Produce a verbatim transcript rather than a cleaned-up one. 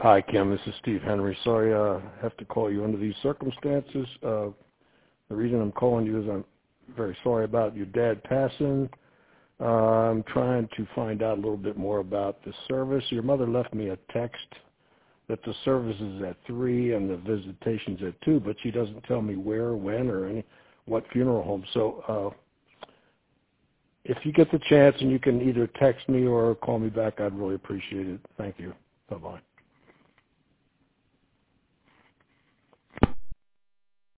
Hi, Kim. This is Steve Henry. Sorry uh, I have to call you under these circumstances. Uh, the reason I'm calling you is I'm very sorry about your dad passing. Uh, I'm trying to find out a little bit more about the service. Your mother left me a text that the service is at three and the visitation's at two, but she doesn't tell me where, when, or any what funeral home. So uh, if you get the chance and you can either text me or call me back, I'd really appreciate it. Thank you. Bye-bye.